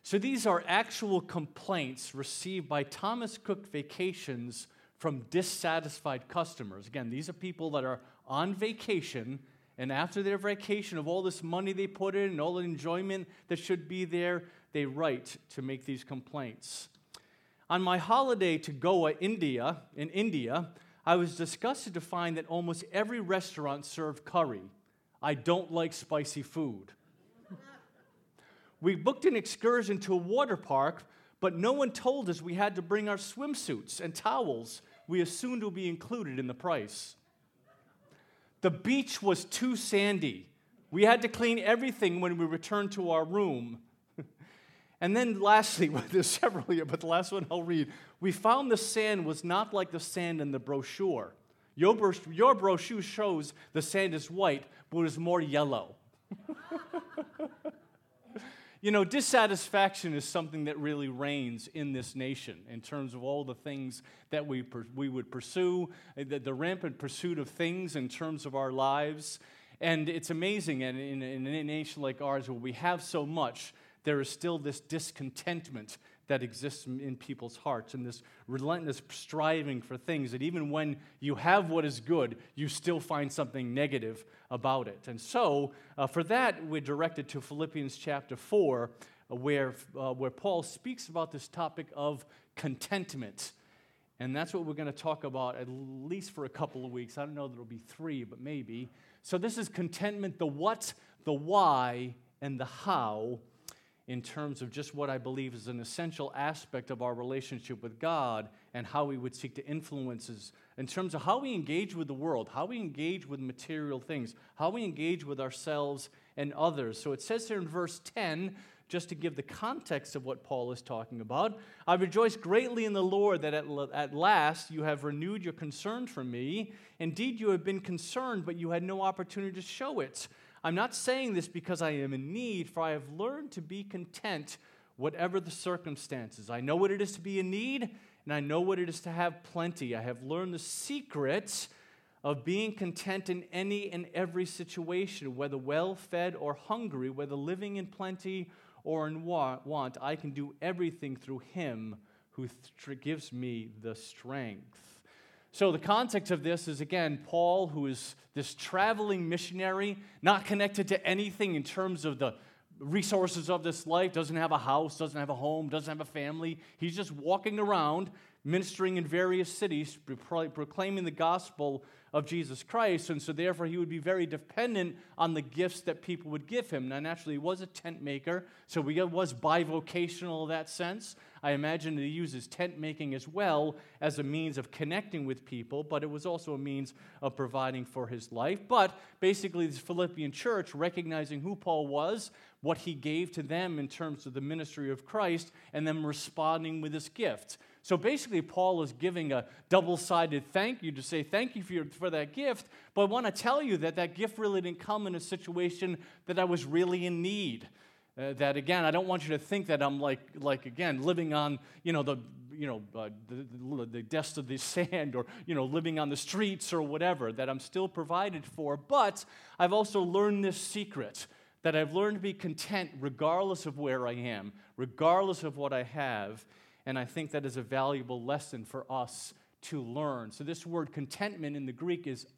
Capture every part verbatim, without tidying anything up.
So these are actual complaints received by Thomas Cook Vacations from dissatisfied customers. Again, these are people that are on vacation, and after their vacation of all this money they put in and all the enjoyment that should be there, they write to make these complaints. On my holiday to Goa, India, in India, I was disgusted to find that almost every restaurant served curry. I don't like spicy food. We booked an excursion to a water park, but no one told us we had to bring our swimsuits and towels we assumed would be included in the price. The beach was too sandy. We had to clean everything when we returned to our room. And then lastly, well, there's several here, but the last one I'll read. We found the sand was not like the sand in the brochure. Your, bro- your brochure shows the sand is white, but it is more yellow. You know, dissatisfaction is something that really reigns in this nation in terms of all the things that we per- we would pursue, the, the rampant pursuit of things in terms of our lives. And it's amazing, and in, in a nation like ours where we have so much, there is still this discontentment that exists in people's hearts and this relentless striving for things that even when you have what is good, you still find something negative about it. And so, uh, for that, we're directed to Philippians chapter four, uh, where, uh, where Paul speaks about this topic of contentment. And that's what we're going to talk about at least for a couple of weeks. I don't know that it'll be three, but maybe. So this is contentment, the what, the why, and the how, in terms of just what I believe is an essential aspect of our relationship with God and how we would seek to influence us, in terms of how we engage with the world, how we engage with material things, how we engage with ourselves and others. So it says here in verse ten, just to give the context of what Paul is talking about, I rejoice greatly in the Lord that at, at last you have renewed your concern for me. Indeed, you have been concerned, but you had no opportunity to show it. I'm not saying this because I am in need, for I have learned to be content whatever the circumstances. I know what it is to be in need, and I know what it is to have plenty. I have learned the secret of being content in any and every situation, whether well-fed or hungry, whether living in plenty or in want. I can do everything through Him who th- gives me the strength. So the context of this is, again, Paul, who is this traveling missionary, not connected to anything in terms of the resources of this life, doesn't have a house, doesn't have a home, doesn't have a family. He's just walking around, ministering in various cities, pro- proclaiming the gospel of Jesus Christ, and so therefore he would be very dependent on the gifts that people would give him. Now, naturally, he was a tent maker, so he was bivocational in that sense. I imagine that he uses tent making as well as a means of connecting with people, but it was also a means of providing for his life. But basically, this Philippian church, recognizing who Paul was, what he gave to them in terms of the ministry of Christ, and them responding with this gift. So basically, Paul is giving a double-sided thank you to say thank you for, your, for that gift, but I want to tell you that that gift really didn't come in a situation that I was really in need. Uh, that, again, I don't want you to think that I'm like, like again, living on, you know, the, you know, uh, the, the, the dust of the sand or, you know, living on the streets or whatever, that I'm still provided for. But I've also learned this secret, that I've learned to be content regardless of where I am, regardless of what I have. And I think that is a valuable lesson for us to learn. So this word contentment in the Greek is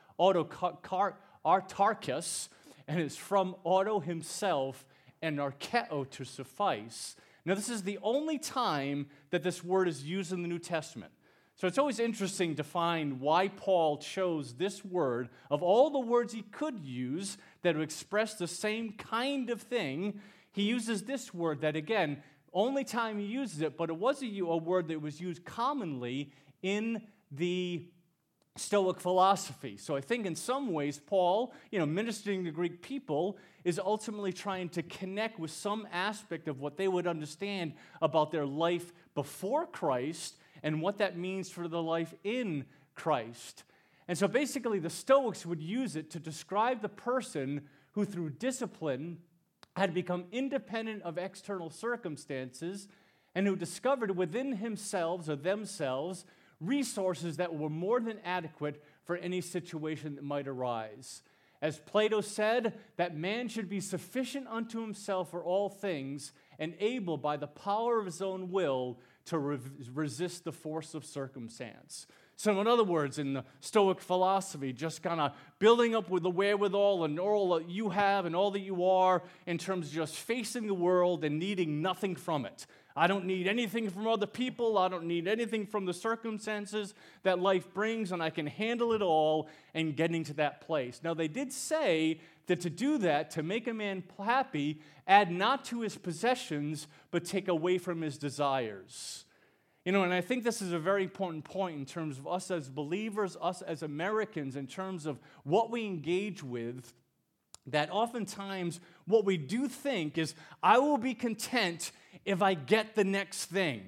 autarkos, and it's from auto himself and arkeo, to suffice. Now this is the only time that this word is used in the New Testament. So it's always interesting to find why Paul chose this word. Of all the words he could use that would express the same kind of thing, he uses this word that, again, only time he uses it, but it was a, a word that was used commonly in the Stoic philosophy. So I think in some ways, Paul, you know, ministering to Greek people, is ultimately trying to connect with some aspect of what they would understand about their life before Christ and what that means for the life in Christ. And so basically, the Stoics would use it to describe the person who, through discipline, had become independent of external circumstances and who discovered within himself or themselves resources that were more than adequate for any situation that might arise. As Plato said, that man should be sufficient unto himself for all things and able, by the power of his own will, to re- resist the force of circumstance. So in other words, in the Stoic philosophy, just kind of building up with the wherewithal and all that you have and all that you are in terms of just facing the world and needing nothing from it. I don't need anything from other people. I don't need anything from the circumstances that life brings, and I can handle it all and getting to that place. Now, they did say that to do that, to make a man happy, add not to his possessions, but take away from his desires. You know, and I think this is a very important point in terms of us as believers, us as Americans, in terms of what we engage with, that oftentimes what we do think is, I will be content if I get the next thing.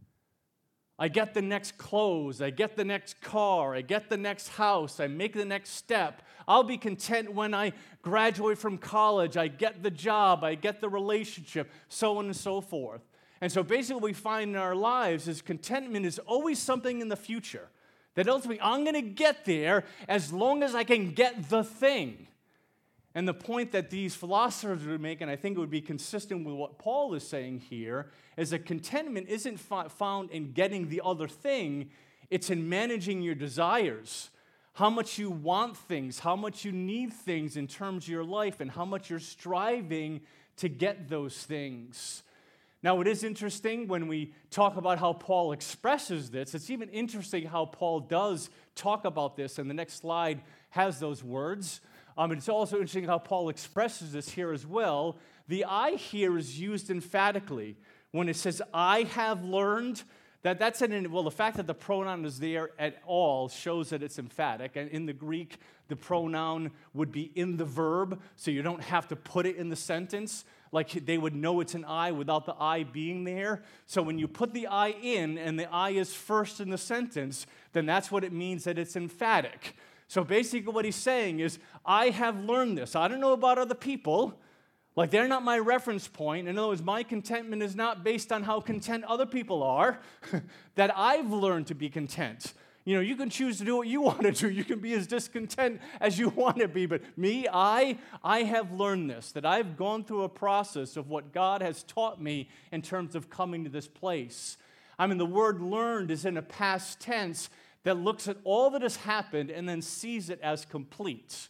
I get the next clothes, I get the next car, I get the next house, I make the next step. I'll be content when I graduate from college, I get the job, I get the relationship, so on and so forth. And so basically what we find in our lives is contentment is always something in the future. That ultimately, I'm going to get there as long as I can get the thing. And the point that these philosophers would make, and I think it would be consistent with what Paul is saying here, is that contentment isn't f- found in getting the other thing, it's in managing your desires. How much you want things, how much you need things in terms of your life, and how much you're striving to get those things. Now, it is interesting when we talk about how Paul expresses this. It's even interesting how Paul does talk about this, and the next slide has those words. Um, and it's also interesting how Paul expresses this here as well. The I here is used emphatically. When it says, I have learned, that that's an, well, the fact that the pronoun is there at all shows that it's emphatic. And in the Greek, the pronoun would be in the verb, so you don't have to put it in the sentence. Like they would know it's an I without the I being there. So when you put the I in and the I is first in the sentence, then that's what it means that it's emphatic. So basically what he's saying is, I have learned this. I don't know about other people. Like they're not my reference point. In other words, my contentment is not based on how content other people are. That I've learned to be content. You know, you can choose to do what you want to do. You can be as discontent as you want to be. But me, I, I have learned this, that I've gone through a process of what God has taught me in terms of coming to this place. I mean, the word learned is in a past tense that looks at all that has happened and then sees it as complete.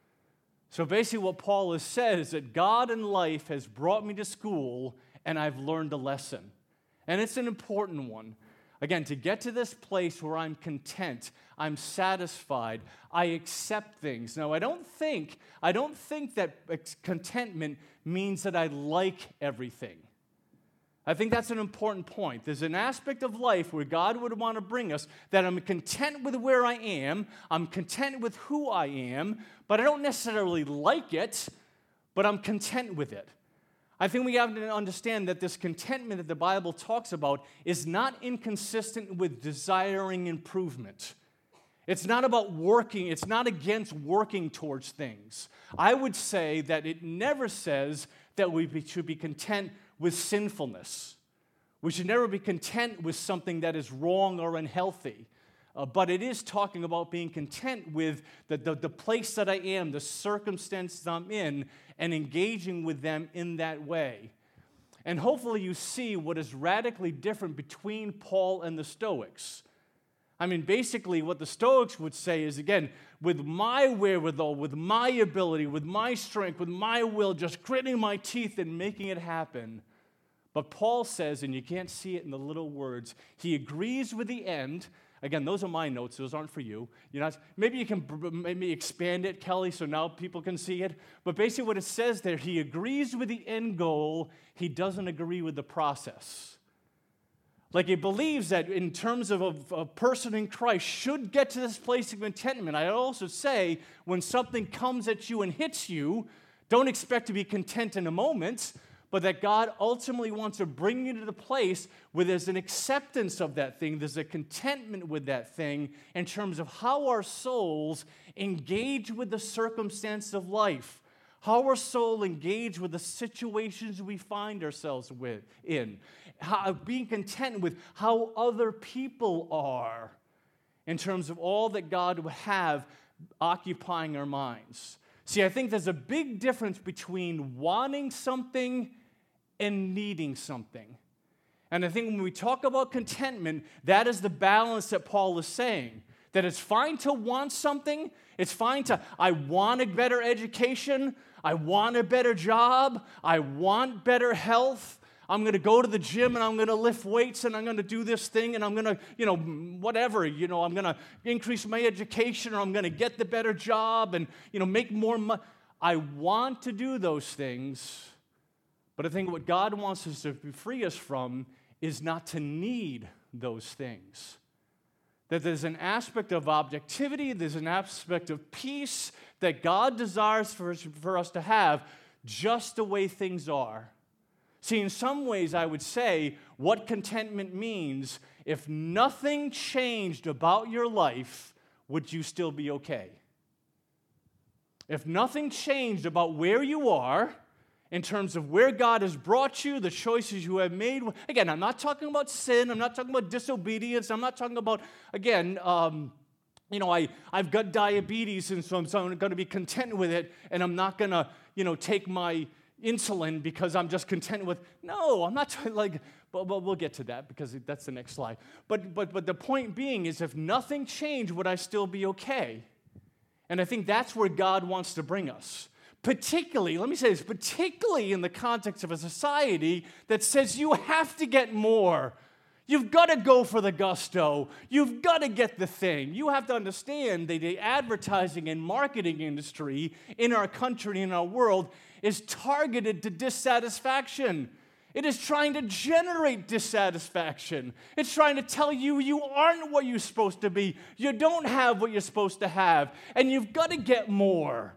So basically what Paul has said is that God in life has brought me to school and I've learned a lesson. And it's an important one. Again, to get to this place where I'm content, I'm satisfied, I accept things. Now, I don't think, I don't think that contentment means that I like everything. I think that's an important point. There's an aspect of life where God would want to bring us that I'm content with where I am, I'm content with who I am, but I don't necessarily like it, but I'm content with it. I think we have to understand that this contentment that the Bible talks about is not inconsistent with desiring improvement. It's not about working, it's not against working towards things. I would say that it never says that we should be content with sinfulness. We should never be content with something that is wrong or unhealthy. Uh, but it is talking about being content with the, the, the place that I am, the circumstances I'm in, and engaging with them in that way. And hopefully you see what is radically different between Paul and the Stoics. I mean, basically what the Stoics would say is, again, with my wherewithal, with my ability, with my strength, with my will, just gritting my teeth and making it happen. But Paul says, and you can't see it in the little words, he agrees with the end. Again, those are my notes. Those aren't for you. You're not, maybe you can maybe expand it, Kelly, so now people can see it. But basically what it says there, he agrees with the end goal. He doesn't agree with the process. Like he believes that in terms of a, a person in Christ should get to this place of contentment. I also say when something comes at you and hits you, don't expect to be content in a moment, but that God ultimately wants to bring you to the place where there's an acceptance of that thing, there's a contentment with that thing in terms of how our souls engage with the circumstance of life, how our soul engage with the situations we find ourselves with, in, how, being content with how other people are in terms of all that God would have occupying our minds. See, I think there's a big difference between wanting something and needing something. And I think when we talk about contentment, that is the balance that Paul is saying. That it's fine to want something. It's fine to, I want a better education. I want a better job. I want better health. I'm going to go to the gym and I'm going to lift weights and I'm going to do this thing and I'm going to, you know, whatever, you know, I'm going to increase my education or I'm going to get the better job and, you know, make more money. I want to do those things, but I think what God wants us to free us from is not to need those things. That there's an aspect of objectivity, there's an aspect of peace that God desires for us, for us to have just the way things are. See, in some ways, I would say what contentment means, if nothing changed about your life, would you still be okay? If nothing changed about where you are, in terms of where God has brought you, the choices you have made. Again, I'm not talking about sin. I'm not talking about disobedience. I'm not talking about, again, um, you know, I, I've got diabetes, and so I'm, so I'm going to be content with it, and I'm not going to, you know, take my insulin because I'm just content with, no, I'm not trying, like, but, but we'll get to that because that's the next slide. But, but, but the point being is if nothing changed, would I still be okay? And I think that's where God wants to bring us. Particularly, let me say this, particularly in the context of a society that says you have to get more. You've got to go for the gusto. You've got to get the thing. You have to understand that the advertising and marketing industry in our country, in our world, is targeted to dissatisfaction. It is trying to generate dissatisfaction. It's trying to tell you you aren't what you're supposed to be. You don't have what you're supposed to have, and you've got to get more.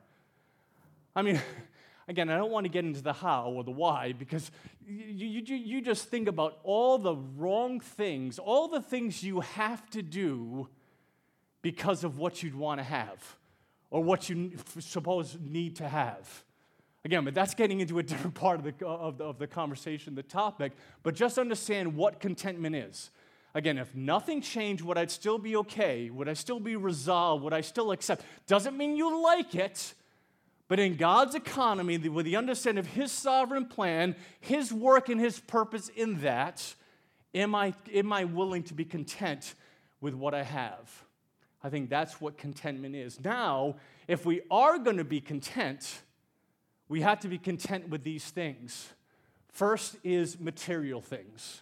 I mean, again, I don't want to get into the how or the why because you, you, you just think about all the wrong things, all the things you have to do because of what you'd want to have or what you suppose need to have. Again, but that's getting into a different part of the, of the, of the conversation, the topic, but just understand what contentment is. Again, if nothing changed, would I still be okay? Would I still be resolved? Would I still accept? Doesn't mean you like it. But in God's economy, with the understanding of His sovereign plan, His work and His purpose in that, am I, am I willing to be content with what I have? I think that's what contentment is. Now, if we are going to be content, we have to be content with these things. First is material things.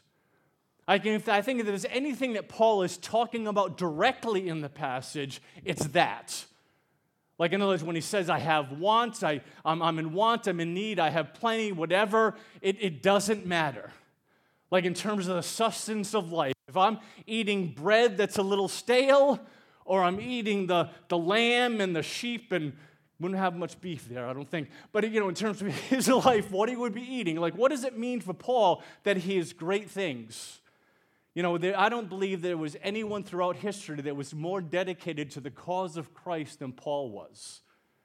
I, can, if I think if there's anything that Paul is talking about directly in the passage, it's that. Like in other words, when he says, I have wants, I, I'm, I'm in want, I'm in need, I have plenty, whatever, it, it doesn't matter. Like in terms of the sustenance of life. If I'm eating bread that's a little stale, or I'm eating the, the lamb and the sheep, and wouldn't have much beef there, I don't think. But, you know, in terms of his life, what he would be eating, like what does it mean for Paul that he has great things? You know, there, I don't believe there was anyone throughout history that was more dedicated to the cause of Christ than Paul was.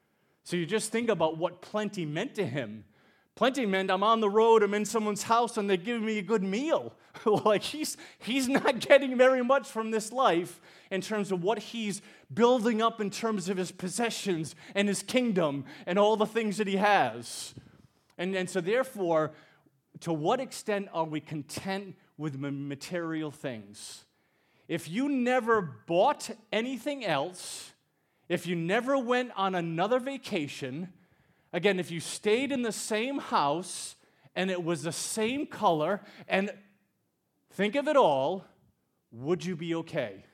So you just think about what plenty meant to him. Plenty meant I'm on the road, I'm in someone's house, and they're giving me a good meal. Like he's, he's not getting very much from this life in terms of what he's building up in terms of his possessions and his kingdom and all the things that he has. And, and so therefore, to what extent are we content with material things? If you never bought anything else, if you never went on another vacation, again, if you stayed in the same house and it was the same color, and think of it all, would you be okay?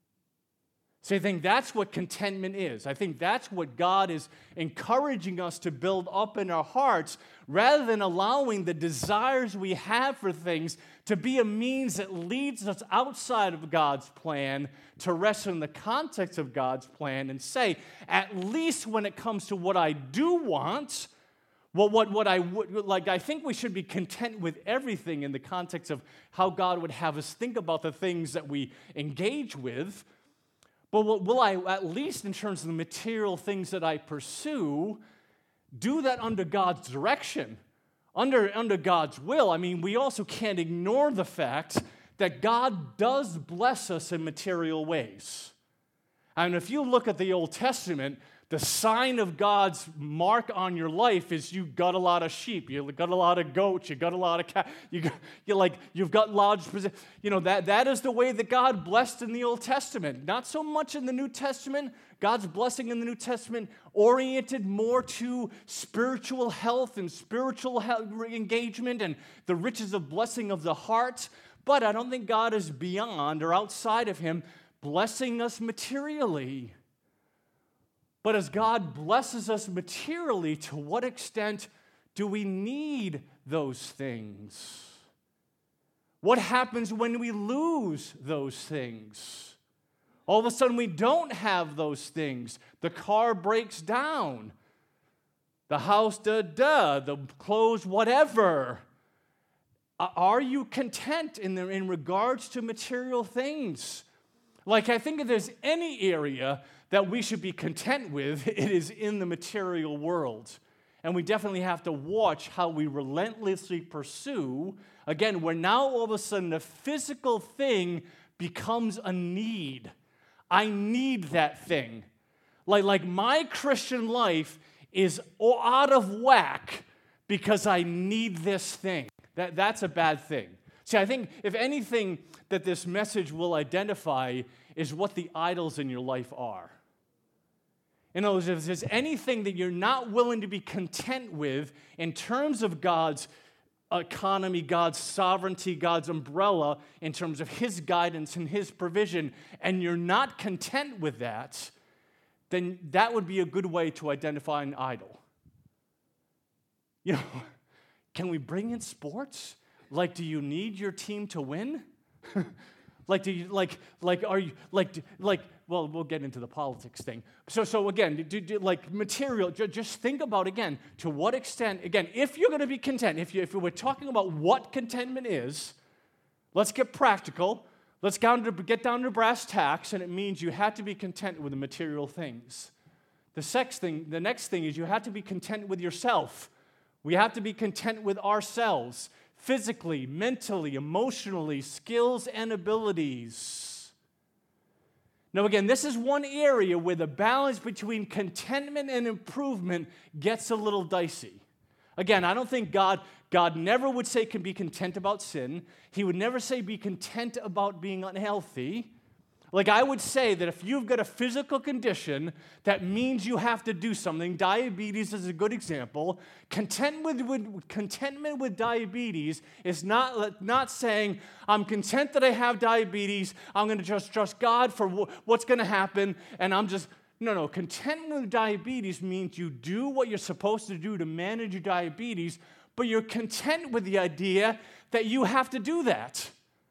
So I think that's what contentment is. I think that's what God is encouraging us to build up in our hearts rather than allowing the desires we have for things to be a means that leads us outside of God's plan to rest in the context of God's plan and say, at least when it comes to what I do want, well, what, what I would, like, I think we should be content with everything in the context of how God would have us think about the things that we engage with. But will I, at least in terms of the material things that I pursue, do that under God's direction, under, under God's will? I mean, we also can't ignore the fact that God does bless us in material ways. And if you look at the Old Testament, The sign of God's mark on your life is you got a lot of sheep, you got a lot of goats, you got a lot of cat, you got, you're like you've got large, you know that that is the way that God blessed in the Old Testament. Not so much in the New Testament. God's blessing in the New Testament oriented more to spiritual health and spiritual health, engagement and the riches of blessing of the heart. But I don't think God is beyond or outside of Him blessing us materially. But as God blesses us materially, to what extent do we need those things? What happens when we lose those things? All of a sudden, we don't have those things. The car breaks down. The house, da-da, the clothes, whatever. Are you content in, the, in regards to material things? Like, I think if there's any area that we should be content with, it is in the material world. And we definitely have to watch how we relentlessly pursue. Again, where now all of a sudden a physical thing becomes a need. I need that thing. Like, like my Christian life is out of whack because I need this thing. That, that's a bad thing. See, I think if anything that this message will identify is what the idols in your life are. In other words, if there's anything that you're not willing to be content with in terms of God's economy, God's sovereignty, God's umbrella, in terms of His guidance and His provision, and you're not content with that, then that would be a good way to identify an idol. You know, can we bring in sports? Like, do you need your team to win? Like, do you, like, like, are you, like, like, well, we'll get into the politics thing. So, so again, do, do, like, material, just think about, again, to what extent, again, if you're going to be content, if, you, if we're talking about what contentment is, let's get practical. Let's down to, get down to brass tacks, and it means you have to be content with the material things. The, sex thing, the next thing is you have to be content with yourself. We have to be content with ourselves. Physically, mentally, emotionally, skills and abilities. Now again, this is one area where the balance between contentment and improvement gets a little dicey. Again, I don't think God, God never would say can be content about sin. He would never say be content about being unhealthy. Like I would say that if you've got a physical condition that means you have to do something, diabetes is a good example. Content with, with, contentment with diabetes is not, not saying, I'm content that I have diabetes, I'm going to just trust God for w- what's going to happen, and I'm just, no, no. Contentment with diabetes means you do what you're supposed to do to manage your diabetes, but you're content with the idea that you have to do that.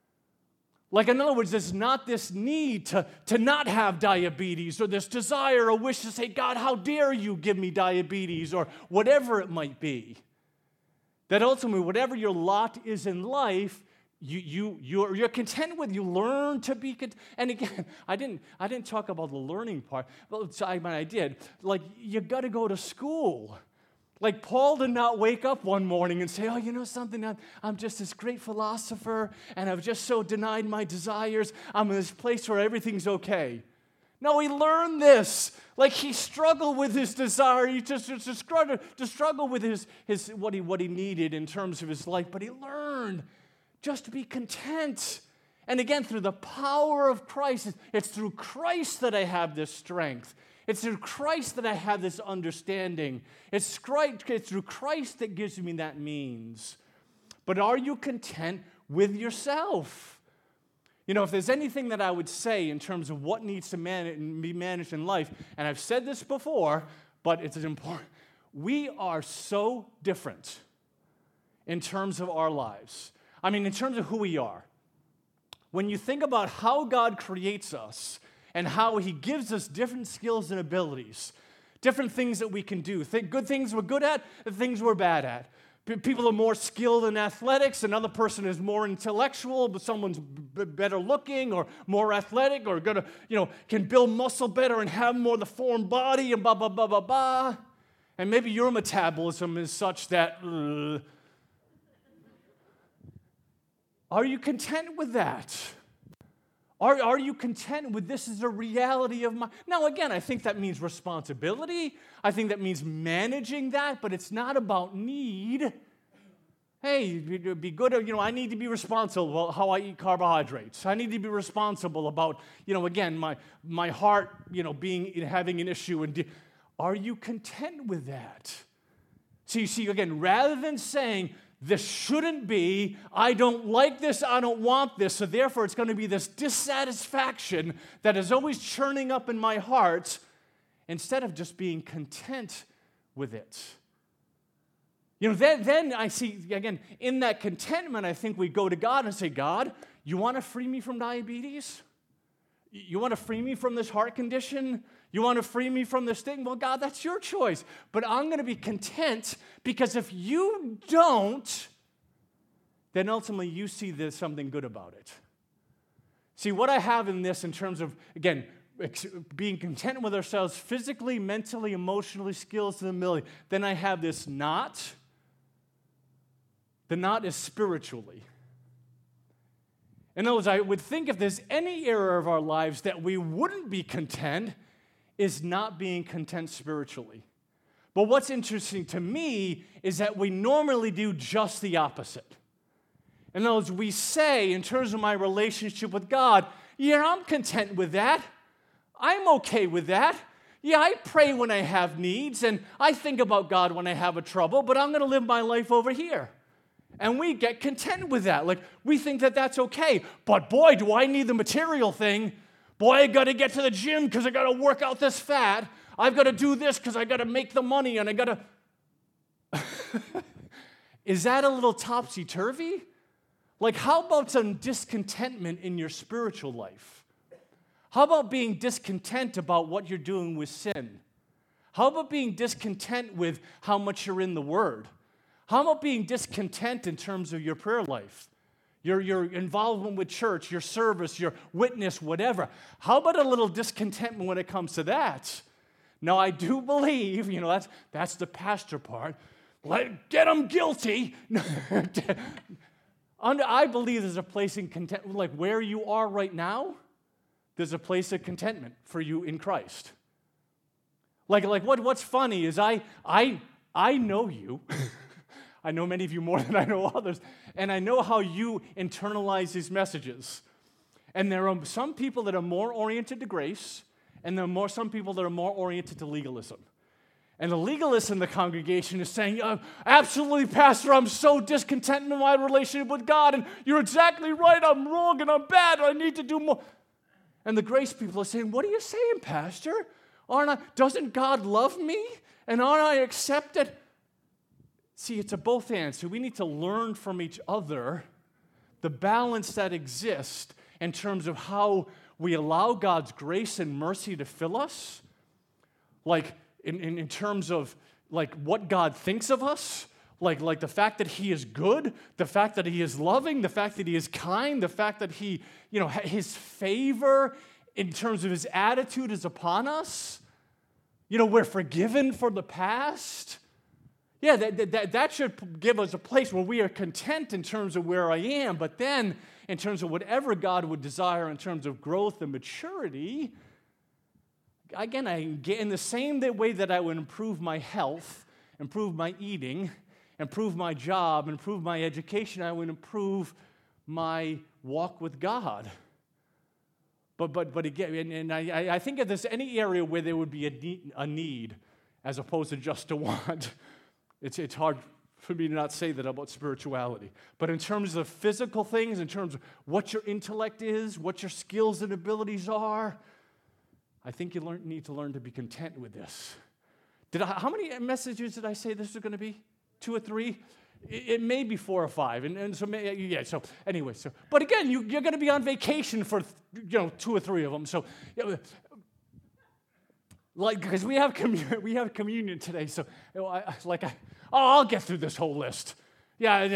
Like, in other words, there's not this need to, to not have diabetes or this desire or wish to say, God, how dare you give me diabetes or whatever it might be. That ultimately, whatever your lot is in life, you, you, you're, you're content with. You learn to be content. And again, I didn't, I didn't talk about the learning part. Well, I mean, I did. Like, you got to go to school. Like, Paul did not wake up one morning and say, oh, you know something, I'm, I'm just this great philosopher, and I've just so denied my desires. I'm in this place where everything's okay. No, he learned this. Like, he struggled with his desire. He just, just to struggle, to struggle with his, his what, he, what he needed in terms of his life, but he learned just to be content. And again, through the power of Christ, it's through Christ that I have this strength. It's through Christ that I have this understanding. It's, Christ, it's through Christ that gives me that means. But are you content with yourself? You know, if there's anything that I would say in terms of what needs to man- be managed in life, and I've said this before, but it's important, we are so different in terms of our lives. I mean, in terms of who we are. When you think about how God creates us, and how He gives us different skills and abilities, different things that we can do, Th- good things we're good at, and things we're bad at. P- people are more skilled in athletics, another person is more intellectual, but someone's b- better looking or more athletic or gonna, you know, can build muscle better and have more of the formed body and blah, blah, blah, blah, blah. And maybe your metabolism is such that, uh, are you content with that? Are, are you content with this as a reality of my... Now, again, I think that means responsibility. I think that means managing that, but it's not about need. Hey, be good, you know, I need to be responsible about how I eat carbohydrates. I need to be responsible about, you know, again, my my heart, you know, being having an issue. And de- are you content with that? So you see, again, rather than saying, this shouldn't be, I don't like this, I don't want this, so therefore it's going to be this dissatisfaction that is always churning up in my heart, instead of just being content with it. You know, then, then I see, again, in that contentment, I think we go to God and say, God, you want to free me from diabetes? You want to free me from this heart condition? You want to free me from this thing? Well, God, that's your choice. But I'm going to be content, because if you don't, then ultimately you see there's something good about it. See, what I have in this in terms of, again, ex- being content with ourselves physically, mentally, emotionally, skills to the ability, then I have this not. The not is spiritually. In other words, I would think if there's any area of our lives that we wouldn't be content, is not being content spiritually. But what's interesting to me is that we normally do just the opposite. In other words, we say, in terms of my relationship with God, yeah, I'm content with that. I'm okay with that. Yeah, I pray when I have needs, and I think about God when I have a trouble, but I'm going to live my life over here. And we get content with that. Like, we think that that's okay. But boy, do I need the material thing. Boy, I got to get to the gym because I got to work out this fat. I've got to do this because I got to make the money, and I got to... Is that a little topsy-turvy? Like, how about some discontentment in your spiritual life? How about being discontent about what you're doing with sin? How about being discontent with how much you're in the Word? How about being discontent in terms of your prayer life, your, your involvement with church, your service, your witness, whatever? How about a little discontentment when it comes to that? Now, I do believe, you know, that's, that's the pastor part. Let, get them guilty. I believe there's a place in content, like where you are right now, there's a place of contentment for you in Christ. Like, like what, what's funny is I, I, I know you. I know many of you more than I know others, and I know how you internalize these messages. And there are some people that are more oriented to grace, and there are more, some people that are more oriented to legalism. And the legalist in the congregation is saying, oh, absolutely, Pastor, I'm so discontent in my relationship with God, and you're exactly right, I'm wrong, and I'm bad, and I need to do more. And the grace people are saying, what are you saying, Pastor? Aren't I, doesn't God love me? And aren't I accepted? See, it's a both and. So we need to learn from each other the balance that exists in terms of how we allow God's grace and mercy to fill us, like in, in, in terms of like what God thinks of us, like, like the fact that He is good, the fact that He is loving, the fact that He is kind, the fact that He, you know, His favor in terms of His attitude is upon us. You know, we're forgiven for the past. Yeah, that, that, that should give us a place where we are content in terms of where I am, but then in terms of whatever God would desire in terms of growth and maturity, again, I get in the same way that I would improve my health, improve my eating, improve my job, improve my education, I would improve my walk with God. But but but again, and, and I, I think if there's any area where there would be a need, a need as opposed to just a want, It's, it's hard for me to not say that about spirituality. But in terms of physical things, in terms of what your intellect is, what your skills and abilities are, I think you learn, need to learn to be content with this. Did I, how many messages did I say this is going to be? Two or three? It, it may be four or five. And, and so, may, yeah, so anyway. So, but again, you, you're going to be on vacation for, you know, two or three of them. So, you know, like, because we have communion, we have communion today, so you know, I, like, I, oh, I'll get through this whole list. Yeah,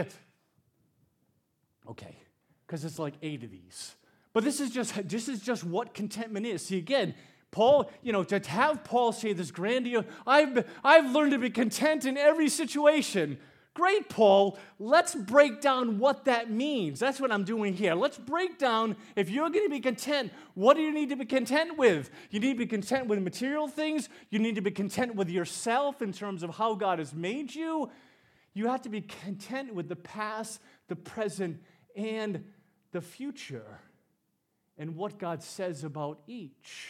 okay, because it's like eight of these. But this is just this is just what contentment is. See, again, Paul, you know, to have Paul say this grandiose, I've I've learned to be content in every situation. Great, Paul. Let's break down what that means. That's what I'm doing here. Let's break down, if you're going to be content, what do you need to be content with? You need to be content with material things. You need to be content with yourself in terms of how God has made you. You have to be content with the past, the present, and the future, and what God says about each.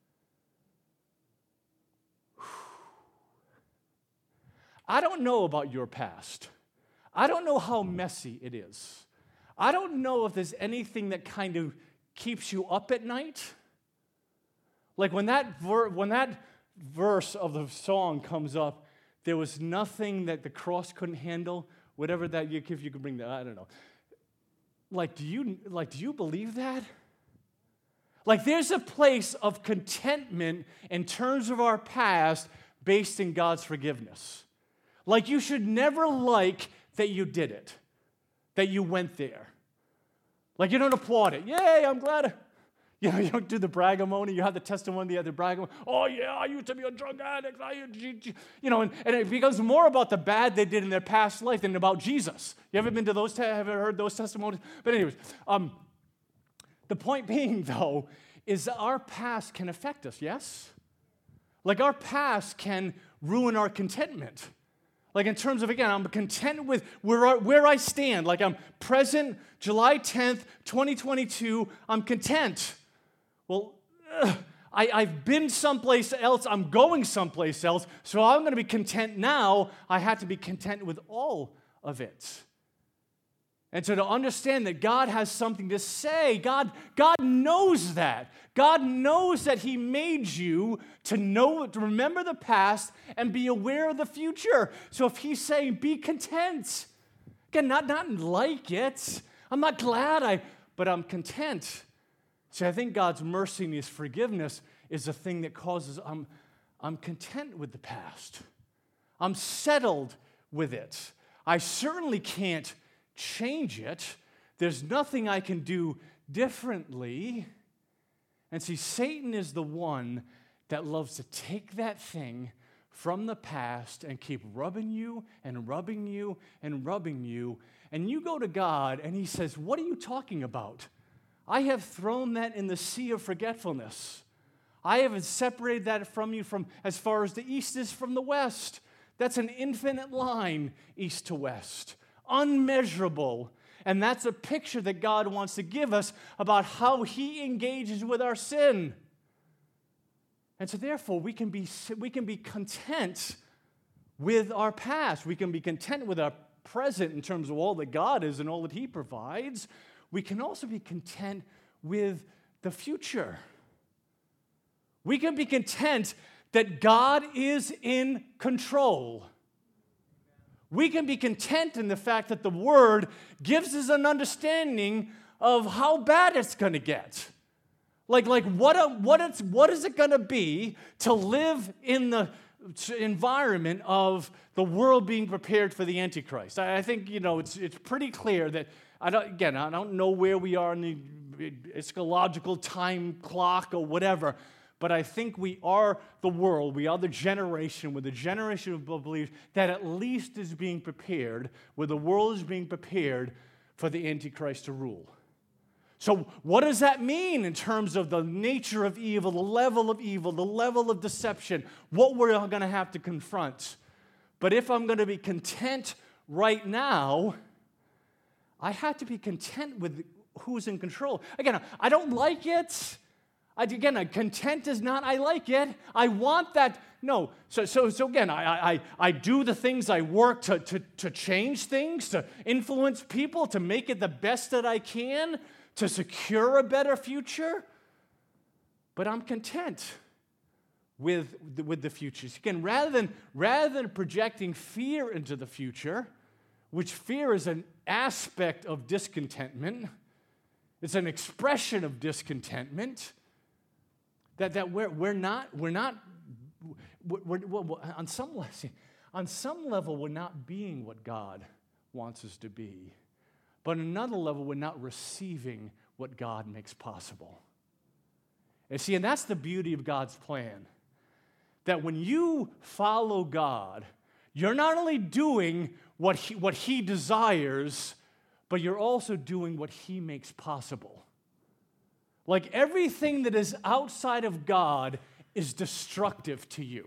I don't know about your past. I don't know how messy it is. I don't know if there's anything that kind of keeps you up at night. Like when that ver- when that verse of the song comes up, there was nothing that the cross couldn't handle. Whatever that you, if you could bring that, I don't know. Like, do you like do you believe that? Like, there's a place of contentment in terms of our past based in God's forgiveness. Like, you should never like that you did it, that you went there. Like, you don't applaud it. Yay, I'm glad. You know, you don't do the bragamony. You have the testimony of the bragamony. Oh, yeah, I used to be a drug addict. I, you know, and, and it becomes more about the bad they did in their past life than about Jesus. You ever been to those, te- have you heard those testimonies? But anyways, um, the point being, though, is that our past can affect us, yes? Like, our past can ruin our contentment. Like, in terms of, again, I'm content with where I, where I stand. Like, I'm present, July tenth, twenty twenty-two, I'm content. Well, ugh, I, I've been someplace else, I'm going someplace else, so I'm going to be content now. I have to be content with all of it. And so to understand that God has something to say, God, God knows that. God knows that He made you to know, to remember the past and be aware of the future. So if He's saying, be content, again, not, not like it. I'm not glad I, but I'm content. See, I think God's mercy and His forgiveness is the thing that causes, I'm, I'm content with the past. I'm settled with it. I certainly can't change it. There's nothing I can do differently. And see, Satan is the one that loves to take that thing from the past and keep rubbing you and rubbing you and rubbing you. And you go to God and He says, what are you talking about? I have thrown that in the sea of forgetfulness. I have separated that from you from as far as the east is from the west. That's an infinite line, east to west. Unmeasurable. And that's a picture that God wants to give us about how He engages with our sin. And so therefore, we can be, we can be content with our past. We can be content with our present in terms of all that God is and all that He provides. We can also be content with the future. We can be content that God is in control. We can be content in the fact that the Word gives us an understanding of how bad it's going to get. Like, like what, a, what, it's, what is it going to be to live in the environment of the world being prepared for the Antichrist? I, I think, you know, it's, it's pretty clear that, I don't, again, I don't know where we are in the eschatological time clock or whatever, but I think we are the world, we are the generation, with the generation of believers that at least is being prepared, where the world is being prepared for the Antichrist to rule. So what does that mean in terms of the nature of evil, the level of evil, the level of deception, what we're going to have to confront? But if I'm going to be content right now, I have to be content with who's in control. Again, I don't like it. I, again, content is not, I like it. I want that. No. So, so, so again, I, I, I do the things, I work to, to, to change things, to influence people, to make it the best that I can, to secure a better future. But I'm content with, with the future. Again, rather than, rather than projecting fear into the future, which fear is an aspect of discontentment, it's an expression of discontentment, That, that we're, we're not, we're not we're, we're, we're, on some level, on some level, we're not being what God wants us to be. But on another level, we're not receiving what God makes possible. And see, and that's the beauty of God's plan. That when you follow God, you're not only doing what he, what he desires, but you're also doing what he makes possible. Like everything that is outside of God is destructive to you.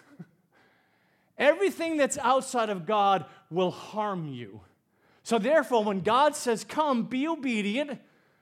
Everything that's outside of God will harm you. So therefore, when God says, come, be obedient,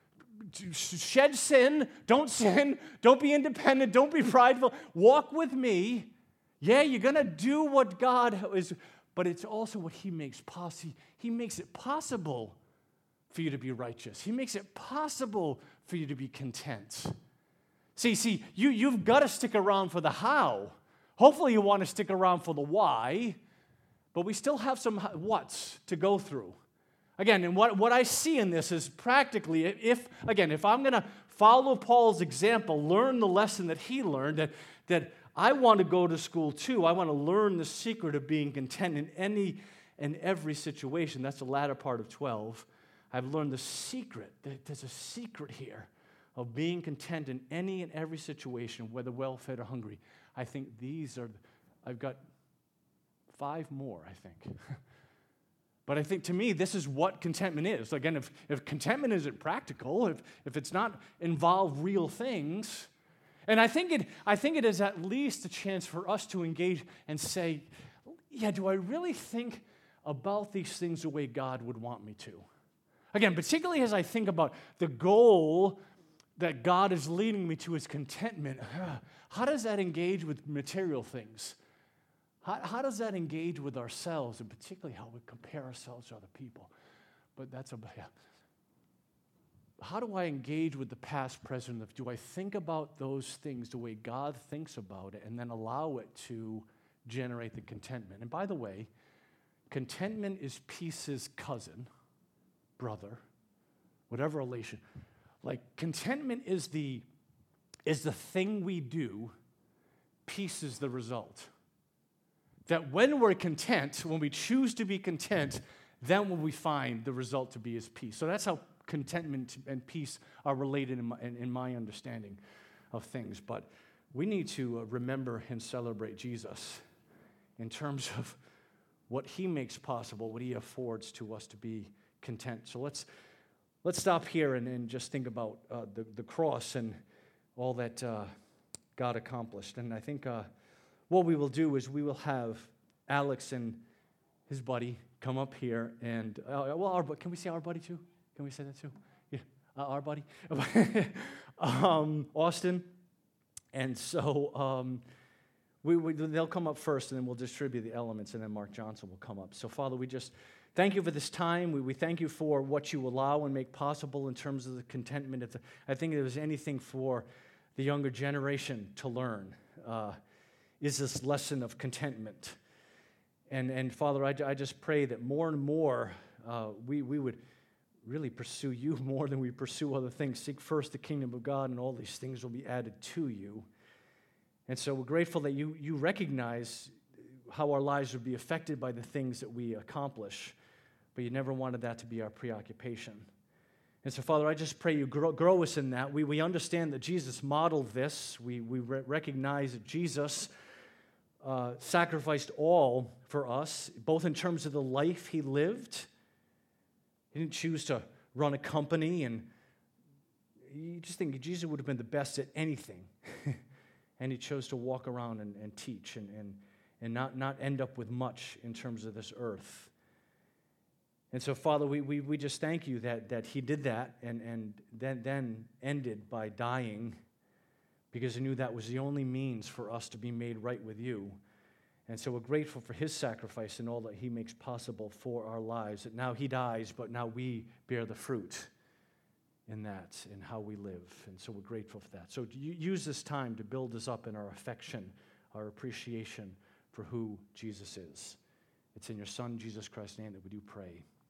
shed sin, don't sin, don't be independent, don't be prideful, walk with me. Yeah, you're going to do what God is, but it's also what he makes possible. He makes it possible for you to be righteous. He makes it possible for you to be content. See, see, you, you've got to stick around for the how. Hopefully you want to stick around for the why, but we still have some whats to go through. Again, and what, what I see in this is practically, if, again, if I'm going to follow Paul's example, learn the lesson that he learned, that, that I want to go to school too. I want to learn the secret of being content in any and every situation. That's the latter part of twelve. I've learned the secret. There's a secret here of being content in any and every situation, whether well-fed or hungry. I think these are, I've got five more, I think. But I think to me, this is what contentment is. Again, if, if contentment isn't practical, if, if it's not involve real things, and I think it I think it is at least a chance for us to engage and say, yeah, do I really think about these things the way God would want me to? Again, particularly as I think about the goal that God is leading me to is contentment, how does that engage with material things? How, how does that engage with ourselves, and particularly how we compare ourselves to other people? But that's a, yeah. How do I engage with the past, present? Of, do I think about those things the way God thinks about it, and then allow it to generate the contentment? And by the way, contentment is peace's cousin, brother, whatever relation. Like contentment is the is the thing we do. Peace is the result. That when we're content, when we choose to be content, then will we find the result to be is peace. So that's how contentment and peace are related in my, in, in my understanding of things. But we need to remember and celebrate Jesus in terms of what he makes possible, what he affords to us to be content. So let's let's stop here and, and just think about uh, the, the cross and all that uh, God accomplished. And I think uh, what we will do is we will have Alex and his buddy come up here and, uh, well, our, can we say our buddy too? Can we say that too? Yeah, uh, our buddy. um, Austin. And so um, we, we, they'll come up first, and then we'll distribute the elements, and then Mark Johnson will come up. So, Father, we just thank you for this time. We, we thank you for what you allow and make possible in terms of the contentment. If the, I think if there was anything for the younger generation to learn, uh, is this lesson of contentment. And, and Father, I, I just pray that more and more uh, we, we would really pursue you more than we pursue other things. Seek first the kingdom of God, and all these things will be added to you. And so we're grateful that you, you recognize how our lives would be affected by the things that we accomplish, but you never wanted that to be our preoccupation. And so, Father, I just pray you grow, grow us in that. We, we understand that Jesus modeled this. We, we re- recognize that Jesus uh, sacrificed all for us, both in terms of the life he lived. He didn't choose to run a company, and you just think Jesus would have been the best at anything. And he chose to walk around and, and teach and, and, and not, not end up with much in terms of this earth. And so, Father, we, we, we just thank you that, that he did that and, and then, then ended by dying, because he knew that was the only means for us to be made right with you. And so we're grateful for his sacrifice and all that he makes possible for our lives, that now he dies, but now we bear the fruit in that, in how we live. And so we're grateful for that. So you use this time to build us up in our affection, our appreciation for who Jesus is. It's in your Son, Jesus Christ's name, that we do pray.